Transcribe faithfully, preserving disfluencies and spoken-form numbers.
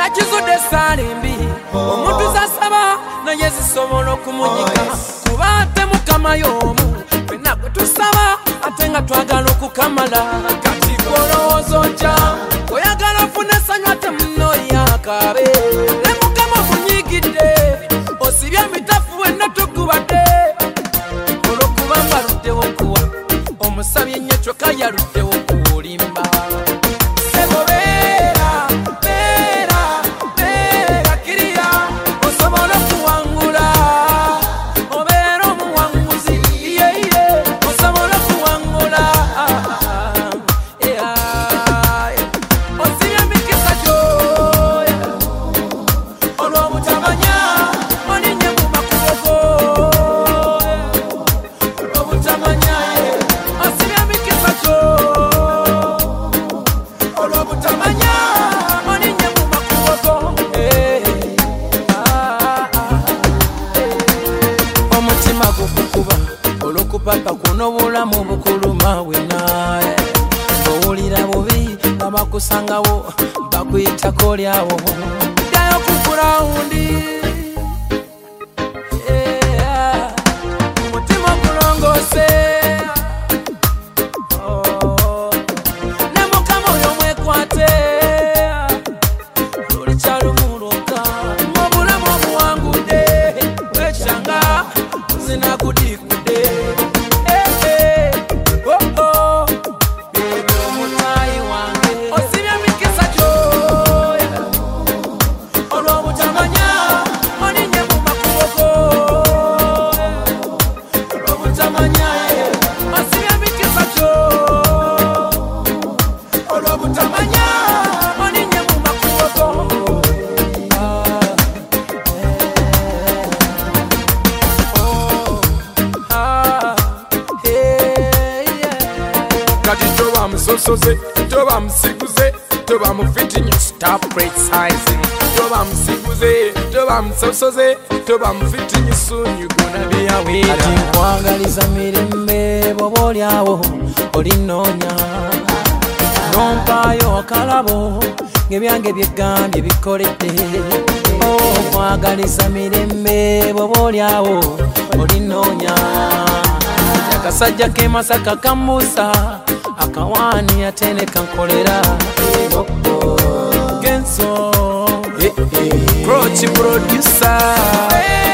nakizude salimbi omuntu zasaba naye zisobola okumunyiga kuba ate mukama y'omu fenna gwe tusaba ate nga twagala okukamala kati golowooza otya oyagala funa essanyu ate munno yakabe ne mukama omunyigidde osibye emitafu wenna tugubadde olw'okuba mbaluddewo okuwa omusabye ennyo kyokka yaluddewo okulimba papa kuno bulamu bukuluma wena owulira bubi babakusangawo bakuyitako lyawo ddayo ku gurawundi omutima okulongoose ne mukama oyo mwekwate lulikyalumuluka mubulamu obuwangudde wekyanga zinakudikudde Soze, toba msiguze, toba mufitting you stop criticizing. Toba msiguze, toba msosoze, toba mufitting you soon you gonna be a winner. Ati nkwagaliza mirembe bobolyawo olinonya nompayo akalabo ngebyange byegambye bikoledde. Oh, nkwagaliza mirembe bobolyawo olinonya akasajja ke Masaka kamusa akawani atene kankolera Genso Crochi producer